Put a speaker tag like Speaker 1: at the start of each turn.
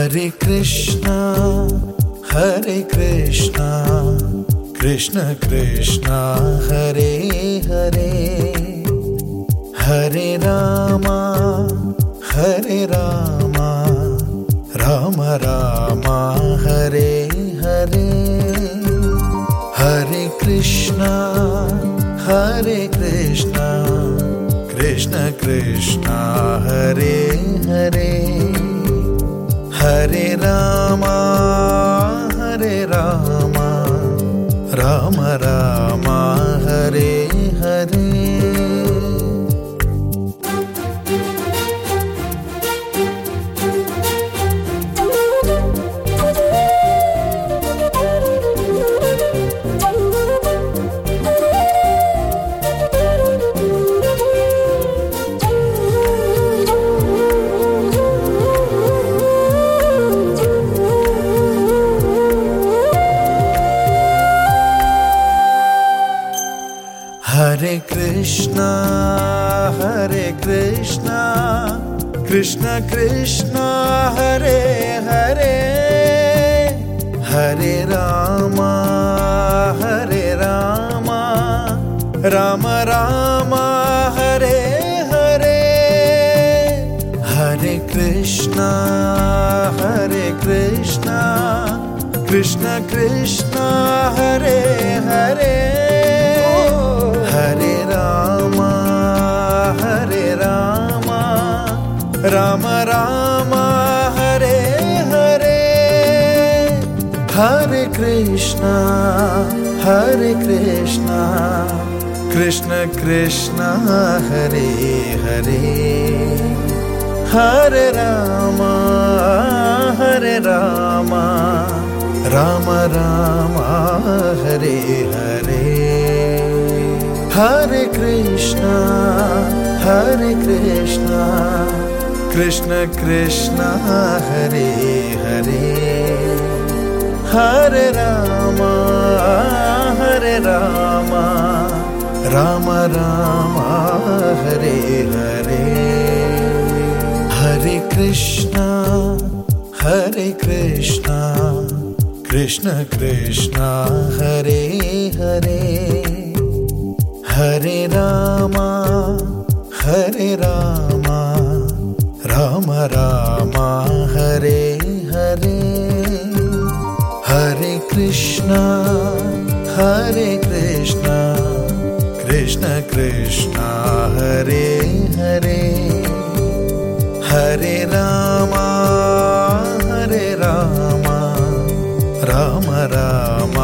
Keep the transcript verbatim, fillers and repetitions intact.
Speaker 1: Hare Krishna, Hare Krishna, Krishna Krishna, Hare Hare, Hare Rama, Hare Rama, Rama Rama, Hare Hare, Hare Krishna, Hare Krishna, Krishna Krishna, Hare Hare, Hare Rama, Hare Rama, Rama Rama, Hare Hare. Hare Krishna, Hare Krishna, Krishna Krishna, Hare Hare, Hare Rama, Hare Rama, Rama Rama, Hare Hare, Hare Krishna, Hare Krishna, Krishna Krishna, Hare Hare, Hare Rama, Hare Rama, Rama Rama, Hare Hare, Hare Krishna, Hare Krishna, Krishna Krishna, Hare Hare, Hare Rama, Hare Rama, Rama Rama, Hare Hare, Hare Krishna, Hare Krishna, Krishna Krishna, Hare Hare, Hare Rama, Hare Rama, Rama Rama, Hare Hare, Hare Krishna, Hare Krishna, Krishna Krishna, Hare Hare, Hare Rama, Hare Rama, Rama Rama, Hare Hare, Hare Krishna, Hare Krishna, Krishna Krishna, Hare Hare, Hare Rama, Hare Rama, Rama Rama,